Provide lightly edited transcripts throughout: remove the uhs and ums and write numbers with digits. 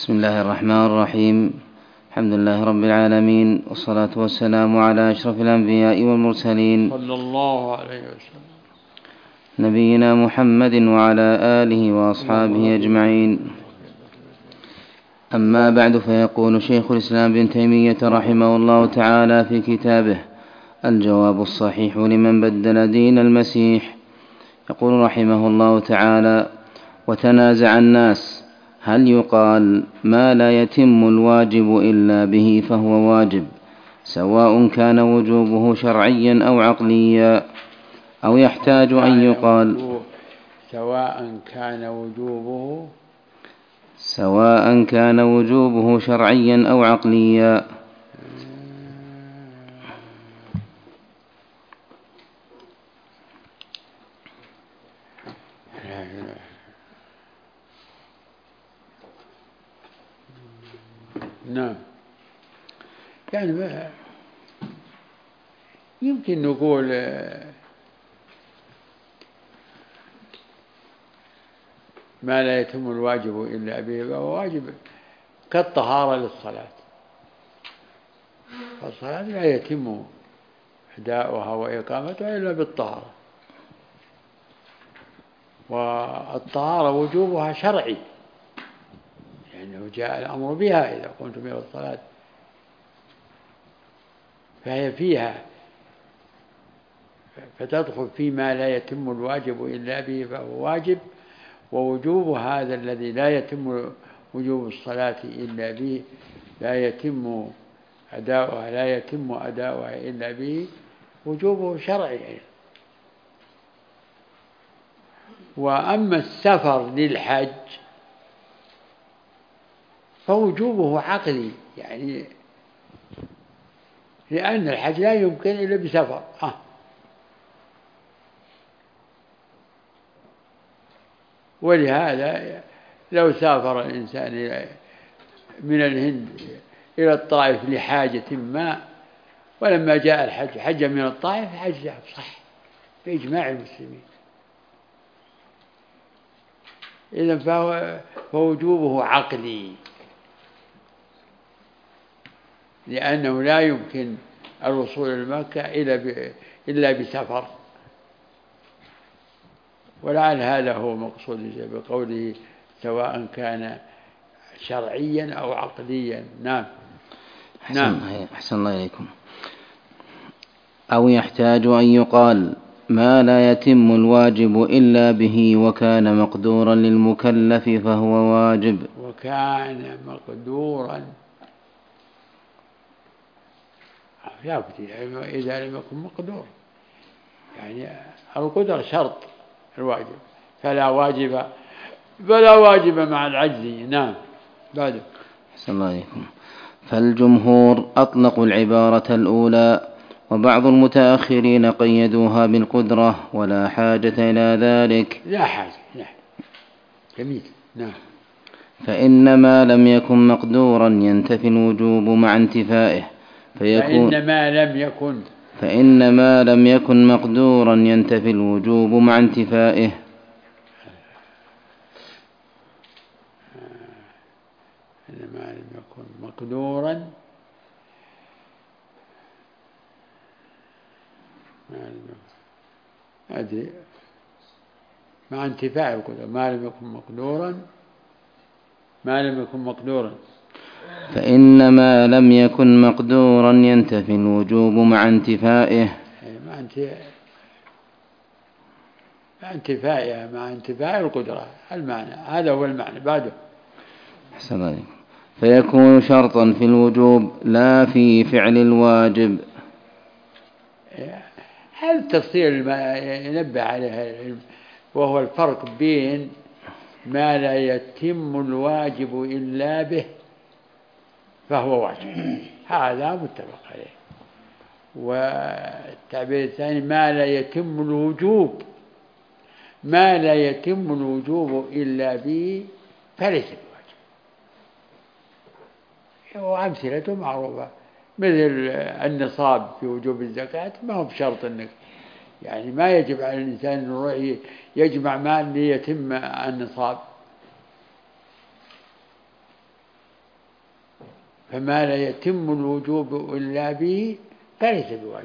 بسم الله الرحمن الرحيم. الحمد لله رب العالمين، والصلاة والسلام على أشرف الأنبياء والمرسلين صلى الله عليه وسلم نبينا محمد وعلى آله وأصحابه أجمعين. أما بعد، فيقول شيخ الإسلام ابن تيمية رحمه الله تعالى في كتابه الجواب الصحيح لمن بدل دين المسيح، يقول رحمه الله تعالى: وتنازع الناس هل يقال ما لا يتم الواجب إلا به فهو واجب، سواء كان وجوبه شرعيا أو عقليا، أو يحتاج أن يقال سواء كان وجوبه شرعيا أو عقليا. نعم، يعني يمكن نقول ما لا يتم الواجب إلا به فهو واجب، كالطهارة للصلاة، فالصلاة لا يتم أداؤها وإقامتها إلا بالطهارة، والطهارة وجوبها شرعي، لأنه جاء الأمر بها: إذا قمتم إلى الصلاة فهي فيها، فتدخل فيما لا يتم الواجب إلا به فهو واجب. ووجوب هذا الذي لا يتم وجوب الصلاة إلا به لا يتم أداؤها إلا به، وجوبه شرعي. وأما السفر للحج فوجوبه عقلي، يعني لأن الحج لا يمكن إلا بسفر. ولهذا لو سافر الإنسان من الهند إلى الطائف لحاجة ما، ولما جاء الحج حج من الطائف، حج صح بإجماع المسلمين. إذن فوجوبه عقلي، لأنه لا يمكن الوصول إلى مكة إلا بسفر. ولعل هذا هو مقصود بقوله سواء كان شرعيا أو عقليا. نعم. أحسن الله إليكم. أو يحتاج أن يقال ما لا يتم الواجب إلا به وكان مقدورا للمكلف فهو واجب. وكان مقدورا، إذا لم يكن مقدور، يعني القدرة شرط الواجب، فلا واجب مع العجز. نعم. بعد. أحسن الله عليكم. فالجمهور أطلقوا العبارة الأولى، وبعض المتأخرين قيدوها بالقدرة ولا حاجة إلى ذلك. لا حاجة. جميل. نعم. فإنما لم يكن مقدورا ينتفي الوجوب مع انتفائه، فإنما لم يكن مقدورا ينتفي الوجوب مع انتفائه. إنما لم يكن مقدورا مع انتفاء القدرة. ما لم يكن مقدورا فإنما لم يكن مقدورا ينتفي الوجوب مع انتفائه. مع انتفاء القدرة. المعنى هذا هو المعنى. بعده. أحسن عليكم. فيكون شرطا في الوجوب لا في فعل الواجب. هذا التفصيل ما ينبه عليه العلم، وهو الفرق بين ما لا يتم الواجب إلا به فهو واجب، هذا متفق عليه. والتعبير الثاني ما لا يتم الوجوب إلا به فليس بواجب. وأمثلته معروفة، مثل النصاب في وجوب الزكاة، ما هو بشرط أنك يعني ما يجب على الإنسان أن يروح يجمع مال ليتم النصاب، فما لا يتم الوجوب إلا به فليس بواجب.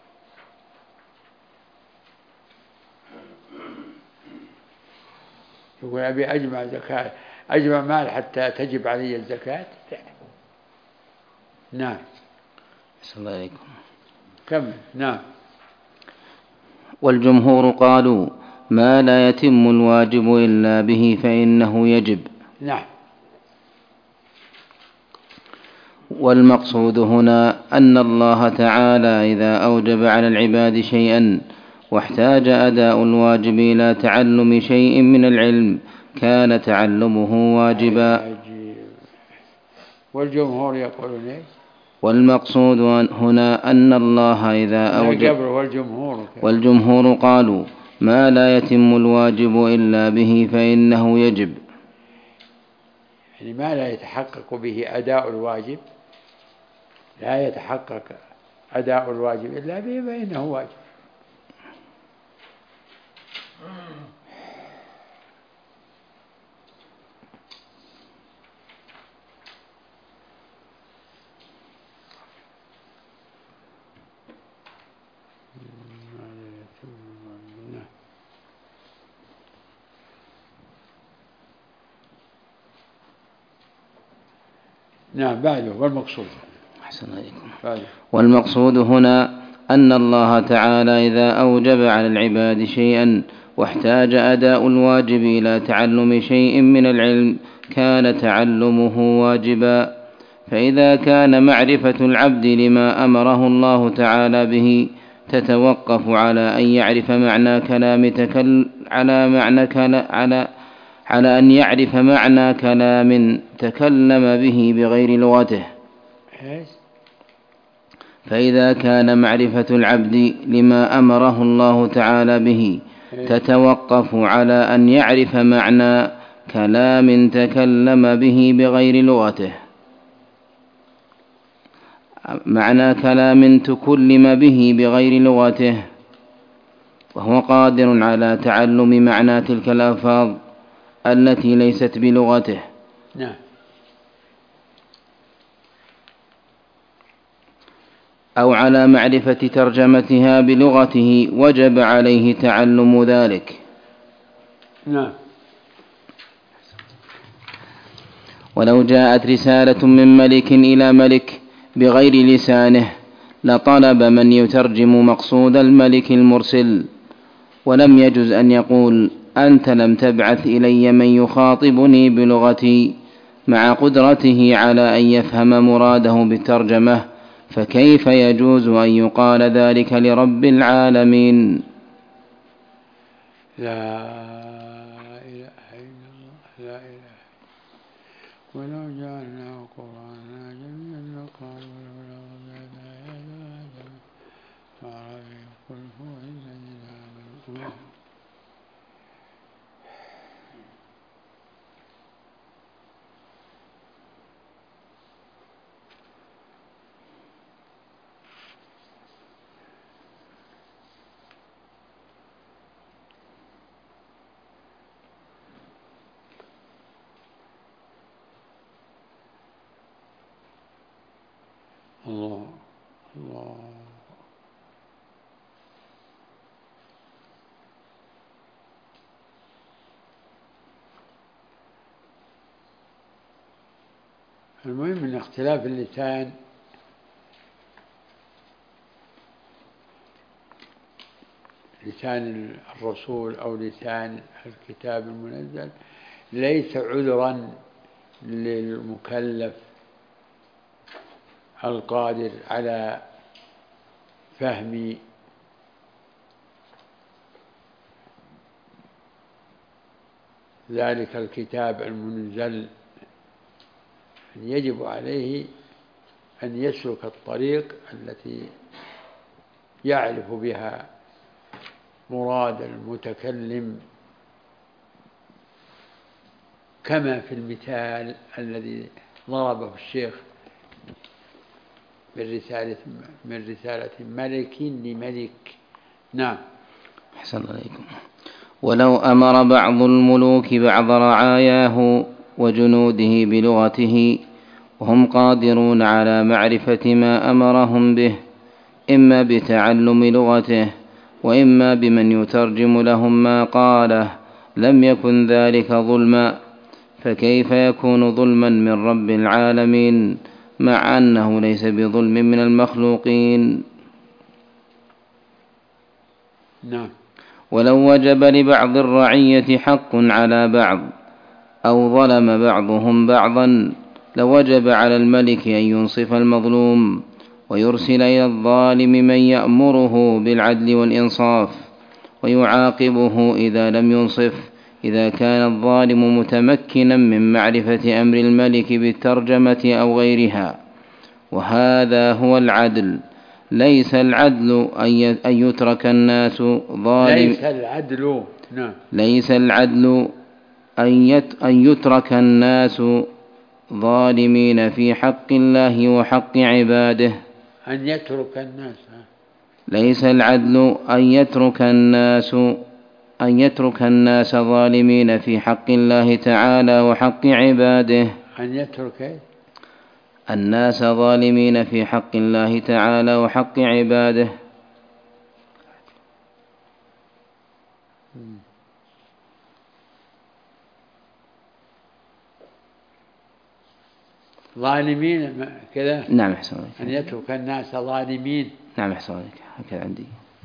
يقول أبي أجمع زكاة، أجمع مال حتى تجب علي الزكاة. نعم. أحسن الله عليكم. كمل. نعم. والجمهور قالوا ما لا يتم الواجب إلا به فإنه يجب. نعم. والمقصود هنا أن الله تعالى إذا أوجب على العباد شيئا واحتاج أداء الواجب إلى تعلم شيء من العلم كان تعلمه واجبا. والجمهور يقولون إيه؟ والمقصود هنا أن الله إذا أوجب. والجمهور قالوا ما لا يتم الواجب إلا به فإنه يجب، يعني ما لا يتحقق به أداء الواجب، لا يتحقق أداء الواجب إلا به فإنه واجب. نعم. بعده والمقصود. أحسن عليكم. والمقصود هنا أن الله تعالى إذا أوجب على العباد شيئا واحتاج أداء الواجب إلى تعلم شيء من العلم كان تعلمه واجبا. فإذا كان معرفة العبد لما أمره الله تعالى به تتوقف على أن يعرف على أن يعرف معنى كلام تكلم به بغير لغته. فإذا كان معرفة العبد لما أمره الله تعالى به تتوقف على أن يعرف معنى كلام تكلم به بغير لغته، معنى كلام تكلم به بغير لغته، وهو قادر على تعلم معنى تلك الألفاظ التي ليست بلغته. نعم. أو على معرفة ترجمتها بلغته وجب عليه تعلم ذلك. نعم. ولو جاءت رسالة من ملك إلى ملك بغير لسانه لطلب من يترجم مقصود الملك المرسل، ولم يجز أن يقول أنت لم تبعث إلي من يخاطبني بلغتي، مع قدرته على أن يفهم مراده بالترجمة، فكيف يجوز أن يقال ذلك لرب العالمين؟ لا إله إلا الله. لا إله. ولو جعلناه قرآنا جميعا لقالوا لولا أنزل عليه قل هو الذين آمنوا. الله الله. المهم من اختلاف اللسان لسان الرسول أو لسان الكتاب المنزل ليس عذرا للمكلف القادر على فهم ذلك الكتاب المنزل، يجب عليه أن يسلك الطريق التي يعرف بها مراد المتكلم، كما في المثال الذي ضربه الشيخ من رسالة ملك لملك. نعم. أحسن عليكم. ولو أمر بعض الملوك بعض رعاياه وجنوده بلغته وهم قادرون على معرفة ما أمرهم به، إما بتعلم لغته وإما بمن يترجم لهم ما قاله، لم يكن ذلك ظلما، فكيف يكون ظلما من رب العالمين مع أنه ليس بظلم من المخلوقين؟ نعم. ولو وجب لبعض الرعية حق على بعض أو ظلم بعضهم بعضا لوجب على الملك أن ينصف المظلوم ويرسل إلى الظالم من يأمره بالعدل والإنصاف ويعاقبه إذا لم ينصف، إذا كان الظالم متمكنا من معرفة أمر الملك بالترجمة أو غيرها، وهذا هو العدل. ليس العدل أن يترك الناس ظالم، ليس العدل أن يترك الناس ظالمين في حق الله وحق عباده. ليس العدل أن يترك الناس ظالمين في حق الله تعالى وحق عباده. الناس ظالمين في حق الله تعالى وحق عباده. ظالمين كذا. نعم أحسن. أن يترك الناس ظالمين. نعم أحسن هكذا عندي.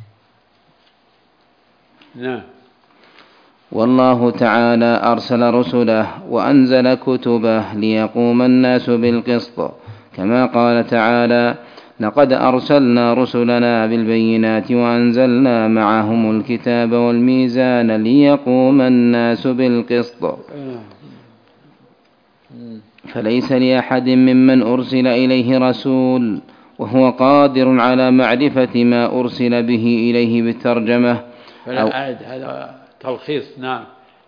نعم. والله تعالى أرسل رسله وأنزل كتبه ليقوم الناس بالقسط، كما قال تعالى: لقد أرسلنا رسلنا بالبينات وأنزلنا معهم الكتاب والميزان ليقوم الناس بالقسط. فليس لأحد ممن أرسل إليه رسول وهو قادر على معرفة ما أرسل به إليه بالترجمة هذا تلخيص. نعم.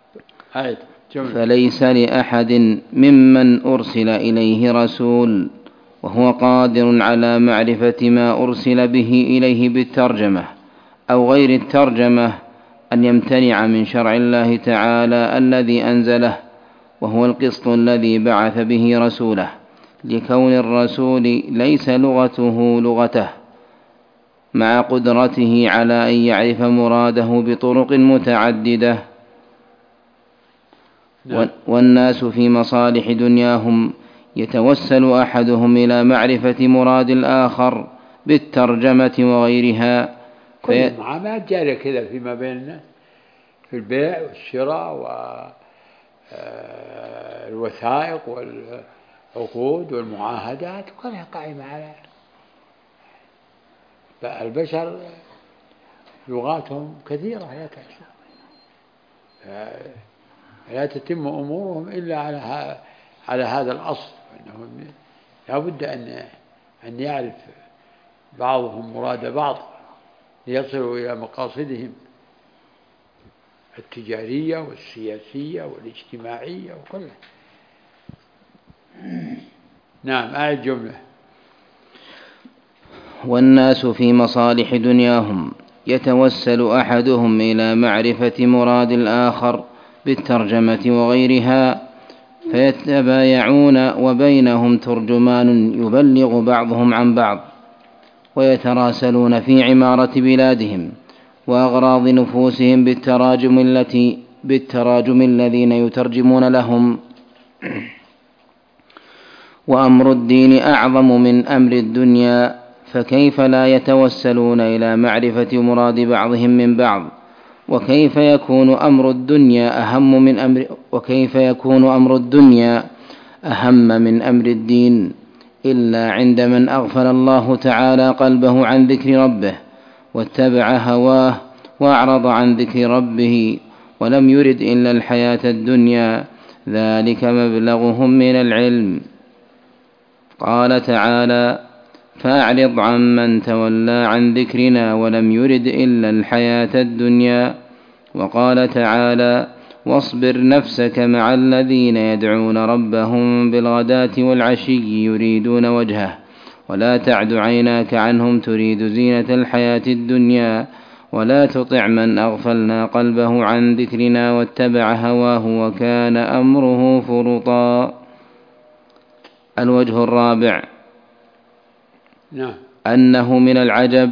فليس لأحد ممن أرسل إليه رسول وهو قادر على معرفة ما أرسل به إليه بالترجمة أو غير الترجمة أن يمتنع من شرع الله تعالى الذي أنزله، وهو القسط الذي بعث به رسوله، لكون الرسول ليس لغته لغته، مع قدرته على أن يعرف مراده بطرق متعددة. والناس في مصالح دنياهم يتوسل أحدهم إلى معرفة مراد الآخر بالترجمة وغيرها. كل معاملات جارية كذا فيما بين الناس، في البيع والشراء والوثائق والعقود والمعاهدات كلها قائمة على البشر. لغاتهم كثيرة لا تتم أمورهم إلا على هذا الأصل، أنهم لا بد أن يعرف بعضهم مراد بعض ليصلوا إلى مقاصدهم التجارية والسياسية والاجتماعية وكلها. نعم. أعد جملة. والناس في مصالح دنياهم يتوسل أحدهم إلى معرفة مراد الآخر بالترجمة وغيرها، فيتبايعون وبينهم ترجمان يبلغ بعضهم عن بعض، ويتراسلون في عمارة بلادهم وأغراض نفوسهم بالتراجم الذين يترجمون لهم. وأمر الدين أعظم من أمر الدنيا، فكيف لا يتوسلون إلى معرفة مراد بعضهم من بعض؟ وكيف يكون أمر الدنيا أهم من أمر الدين إلا عند من أغفل الله تعالى قلبه عن ذكر ربه واتبع هواه وأعرض عن ذكر ربه ولم يرد إلا الحياة الدنيا، ذلك مبلغهم من العلم. قال تعالى: فأعرض عن من تولى عن ذكرنا ولم يرد إلا الحياة الدنيا. وقال تعالى: واصبر نفسك مع الذين يدعون ربهم بالغداة والعشي يريدون وجهه ولا تعد عيناك عنهم تريد زينة الحياة الدنيا ولا تطع من أغفلنا قلبه عن ذكرنا واتبع هواه وكان أمره فرطا. الوجه الرابع نعم. أنه من العجب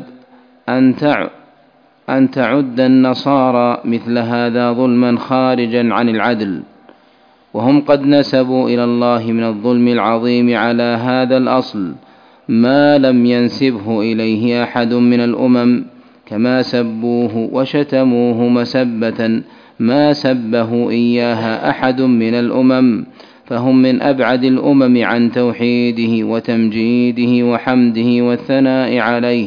أن تعد النصارى مثل هذا ظلما خارجا عن العدل، وهم قد نسبوا إلى الله من الظلم العظيم على هذا الأصل ما لم ينسبه إليه أحد من الأمم، كما سبوه وشتموه مسبة ما سبه إياها أحد من الأمم، فهم من أبعد الأمم عن توحيده وتمجيده وحمده والثناء عليه.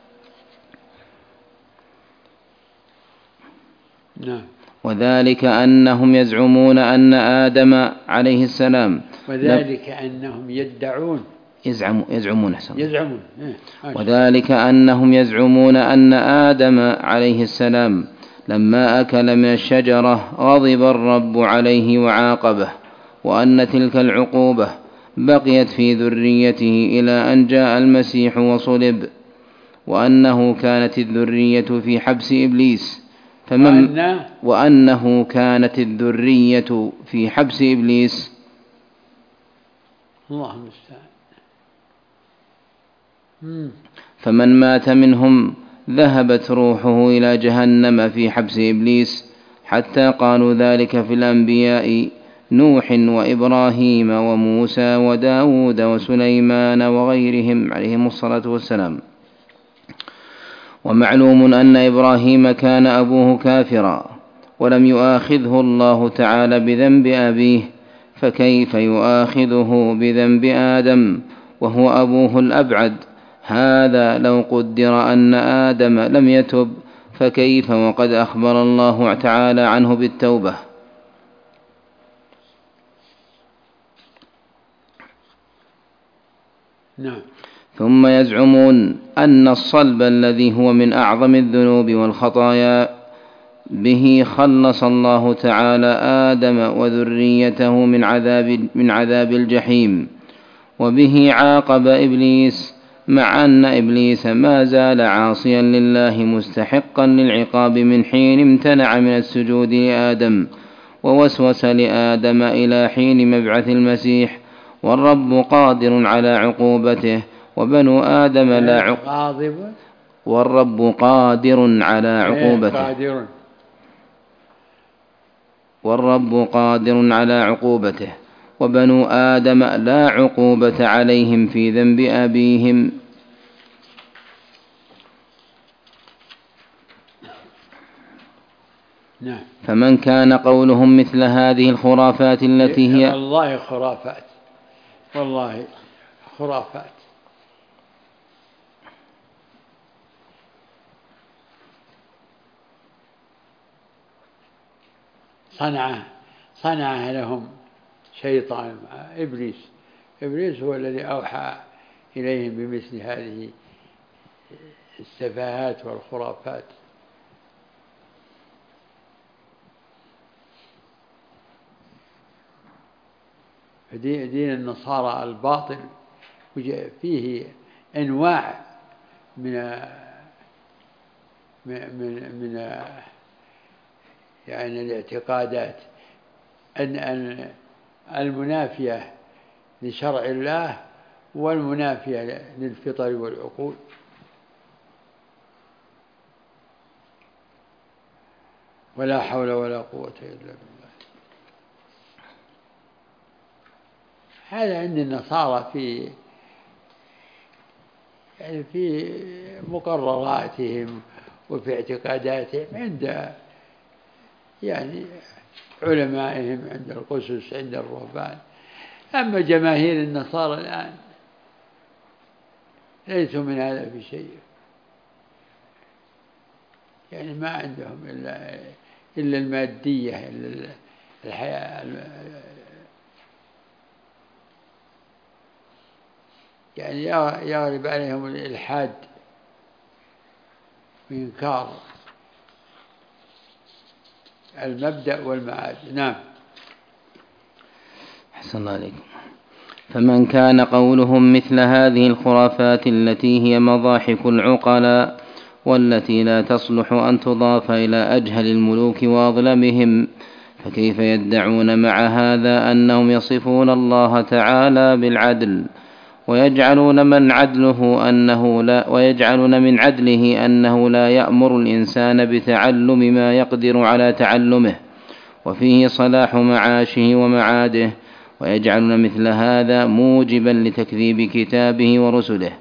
نعم. وذلك أنهم يزعمون أن آدم عليه السلام وذلك أنهم يزعمون وذلك أنهم يزعمون أن آدم عليه السلام لما أكل من الشجرة غضب الرب عليه وعاقبه، وأن تلك العقوبة بقيت في ذريته إلى أن جاء المسيح وصلب، وأنه كانت الذرية في حبس إبليس وأنه كانت الذرية في حبس إبليس. الله المستعان. فمن مات منهم ذهبت روحه إلى جهنم في حبس إبليس، حتى قالوا ذلك في الأنبياء نوح وإبراهيم وموسى وداود وسليمان وغيرهم عليهم الصلاة والسلام. ومعلوم أن إبراهيم كان أبوه كافرا ولم يؤاخذه الله تعالى بذنب أبيه، فكيف يؤاخذه بذنب آدم وهو أبوه الأبعد؟ هذا لو قدر أن آدم لم يتب، فكيف وقد أخبر الله تعالى عنه بالتوبة. نعم. ثم يزعمون أن الصلب الذي هو من أعظم الذنوب والخطايا به خلص الله تعالى آدم وذريته من عذاب الجحيم، وبه عاقب إبليس، مع أن إبليس ما زال عاصيا لله مستحقا للعقاب من حين امتنع من السجود لآدم ووسوس لآدم إلى حين مبعث المسيح، والرب قادر على عقوبته، وبنو آدم لا والرب قادر على عقوبته والرب قادر على عقوبته، وبنو آدم لا عقوبة عليهم في ذنب أبيهم. نعم. فمن كان قولهم مثل هذه الخرافات التي هي والله خرافات، والله خرافات. صنعها لهم شيطان إبليس هو الذي أوحى إليهم بمثل هذه السفاهات والخرافات. فدين النصارى الباطل فيه أنواع من يعني الاعتقادات أن المنافية لشرع الله والمنافية للفطر والعقول. ولا حول ولا قوة إلا بالله. هذا عند النصارى في مقرراتهم وفي اعتقاداتهم، عند يعني علمائهم، عند القسس، عند الرهبان. أما جماهير النصارى الآن ليسوا من هذا في شيء، يعني ما عندهم إلا المادية، إلا الحياة، يعني يغلب عليهم الإلحاد وإنكار المبدأ والمعاد. نعم. أحسن الله عليكم. فمن كان قولهم مثل هذه الخرافات التي هي مضاحك فكيف يدعون مع هذا أنهم يصفون الله تعالى بالعدل ويجعلون من عدله أنه لا يأمر الإنسان بتعلم ما يقدر على تعلمه وفيه صلاح معاشه ومعاده، ويجعلون مثل هذا موجبا لتكذيب كتابه ورسله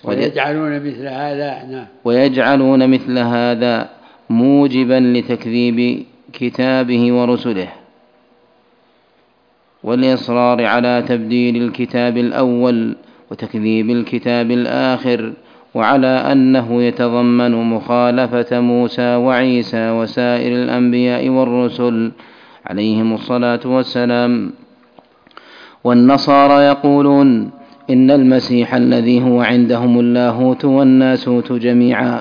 ويجعلون مثل هذا موجبا لتكذيب كتابه ورسله والإصرار على تبديل الكتاب الأول وتكذيب الكتاب الآخر، وعلى أنه يتضمن مخالفة موسى وعيسى وسائر الأنبياء والرسل عليهم الصلاة والسلام. والنصارى يقولون إن المسيح الذي هو عندهم اللاهوت والناسوت جميعا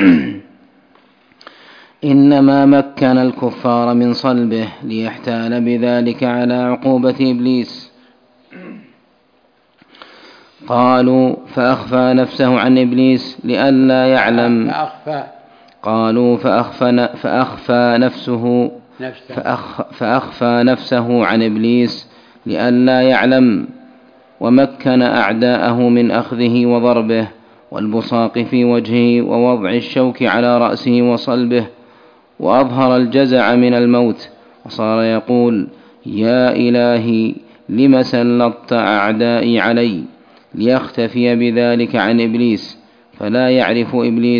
إنما مكن الكفار من صلبه ليحتال بذلك على عقوبة إبليس. قالوا فأخفى نفسه عن إبليس لئلا يعلم قالوا فأخفى نفسه عن إبليس لئلا يعلم، ومكن أعداءه من أخذه وضربه والبصاق في وجهه ووضع الشوك على رأسه وصلبه، وأظهر الجزع من الموت، وصار يقول يا إلهي لم سلطت أعدائي علي، ليختفي بذلك عن إبليس، فلا يعرف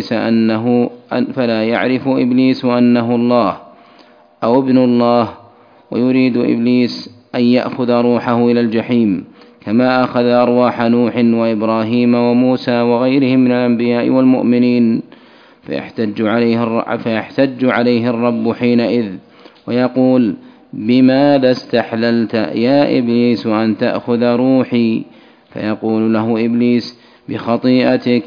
إبليس أنه الله أو ابن الله، ويريد إبليس أن يأخذ روحه إلى الجحيم كما أخذ أرواح نوح وإبراهيم وموسى وغيرهم من الأنبياء والمؤمنين، فيحتج عليه الرب حينئذ ويقول بماذا استحللت يا إبليس أن تأخذ روحي؟ فيقول له إبليس بخطيئتك،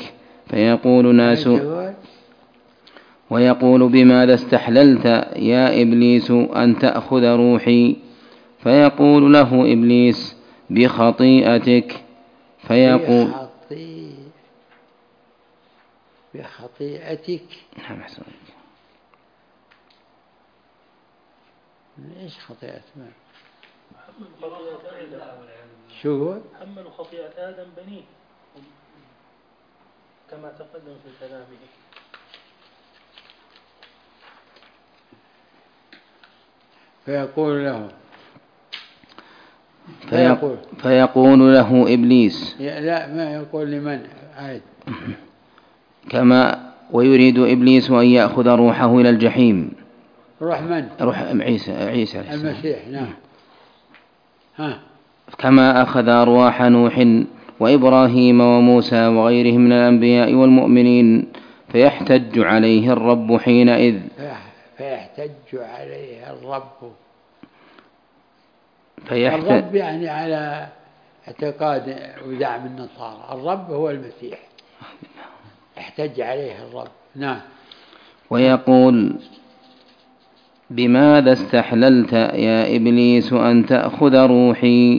ويقول بماذا استحللت يا إبليس أن تأخذ روحي؟ فيقول له إبليس بخطيئتك، فيقول بخطيئتك. إيش خطيئة؟ شو هو؟ حملوا خطيئة آدم بنيه كما تقدم في كلامه. فيقول له إبليس لا ما يقول لمن عاد كما ويريد إبليس أن يأخذ روحه إلى الجحيم. روح من؟ روح عيسى المسيح. نعم. كما أخذ أرواح نوح وإبراهيم وموسى وغيرهم من الأنبياء والمؤمنين، فيحتج عليه الرب حينئذ. الرب يعني على اعتقاد ودعم النصارى الرب هو المسيح، احتج عليه الرب. نعم. ويقول بماذا استحللت يا إبليس أن تأخذ روحي؟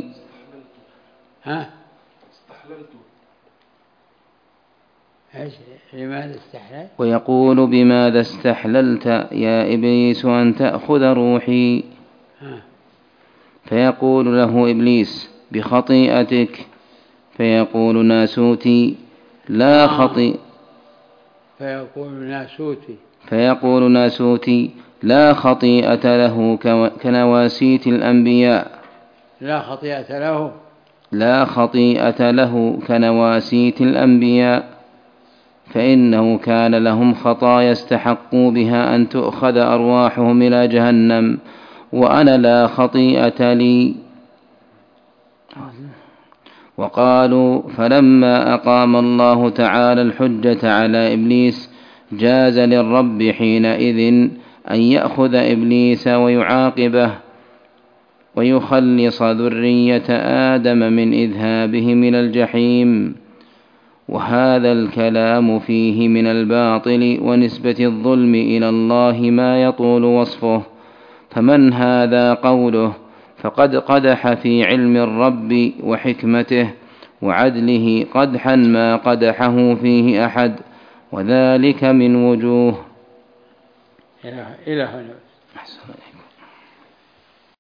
لماذا استحللت؟ ويقول بماذا استحللت يا إبليس أن تأخذ روحي؟ فيقول له إبليس بخطيئتك، فيقول ناسوتي لا خطيئة فيقول ناسوتي لا خطيئة له كنواسيت الأنبياء. لا خطيئة له كنواسيت الأنبياء، فإنه كان لهم خطايا استحقوا بها أن تؤخذ أرواحهم إلى جهنم، وأنا لا خطيئة لي. وقالوا فلما أقام الله تعالى الحجة على إبليس جاز للرب حينئذ أن يأخذ إبليس ويعاقبه ويخلص ذرية آدم من إذهابهم إلى الجحيم. وهذا الكلام فيه من الباطل ونسبة الظلم إلى الله ما يطول وصفه، فمن هذا قوله فقد قدح في علم الرب وحكمته وعدله قدحا ما قدحه فيه أحد، وذلك من وجوه. إلى هنا.